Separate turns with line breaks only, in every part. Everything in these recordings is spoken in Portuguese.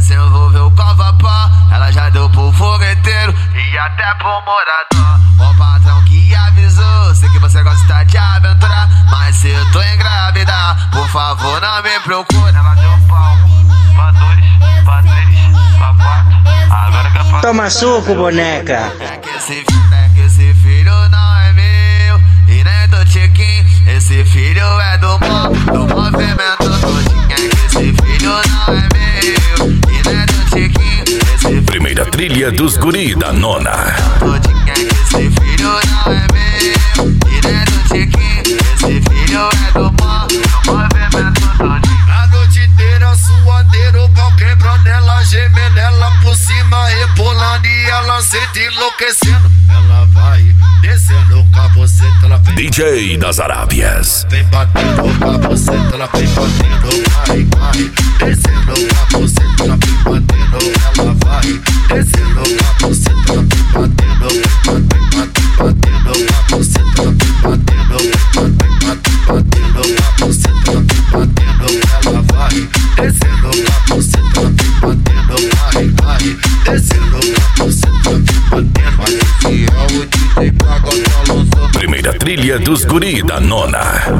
se envolveu com a vapor. Ela já deu pro fogueteiro e até pro morador. O patrão que avisou, sei que você gosta de aventura, mas se eu tô engravidar, por favor não me procure. Ela deu pra 1, pra 2, pra 3, pra 4. Agora que eu
toma suco, boneca.
É que esse filho não é meu e nem do Tiquinho. Esse filho é do movimento todinho. É que esse filho não é meu e nem do Tiquinho.
Primeira trilha dos guri da nona.
Todinho. É que esse filho não é meu e nem do Tiquinho. Esse filho é do movimento todinho.
A noite inteira suadeiro, o pau quebra nela, geme nela por cima, rebolando e ela sente enlouquecendo. Ela vai descendo com a buceta, ela vem
DJ das Arábias.
vem batendo com a buceta, ela vem batendo, vai, descendo com a buceta, ela vem batendo, ela vai descendo com a buceta, ela vem batendo, batendo com a buceta, ela vem batendo, batendo com a buceta, ela vem batendo, ela vai descendo com a buceta, ela vem batendo, vai, descendo com a buceta, ela vem batendo, mas esse é o DJ pra gostar lançou.
Primeira trilha dos guri da nona.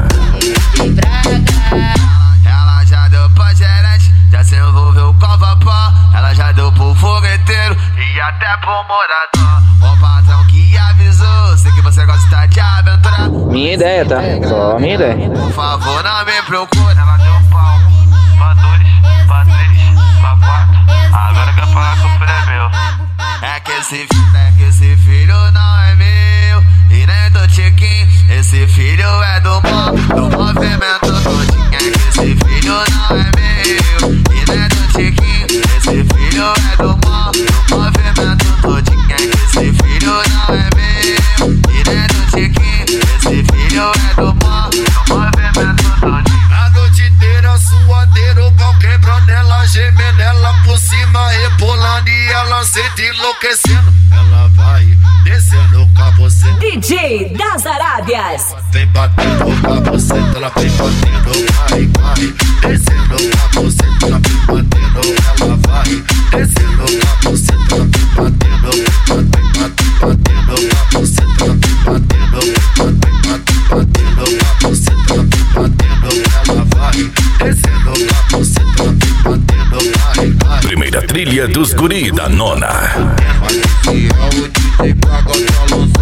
Ela já deu pra gerente, já se envolveu com a vapor. Ela já deu pro fogueteiro e até pro morador. O patrão que avisou, sei que você gosta de aventura.
Minha ideia, tá? Só minha ideia.
Por favor, não me procure. Ela deu pra 1, pra 2, pra 3, pra 4. Agora quer falar que o filho é meu. É que esse filho não é meu e nem do Tiquinho. Esse filho é do movimento todinho. É que esse filho não é meu e nem do Tiquinho. Esse filho é do movimento todinho. É que esse filho não é meu e nem do Tiquinho. Esse filho é do movimento todinho.
A noite inteira suadeiro, o pau quebra nela, geme nela por cima, rebolando e ela sente enlouquecendo. Ela vai descendo com a buceta,
DJ das Arábias.
vem batendo com a buceta, ela vem batendo, vai, descendo com a buceta, ela vem batendo, ela vai descendo com a buceta, ela vem batendo, batendo com a buceta, ela vem batendo, batendo com a buceta, ela vem batendo, ela vai descendo com a buceta, ela vem batendo, vai.
Primeira trilha dos guri da nona.
Mas esse é o DJ pra gostar lançou.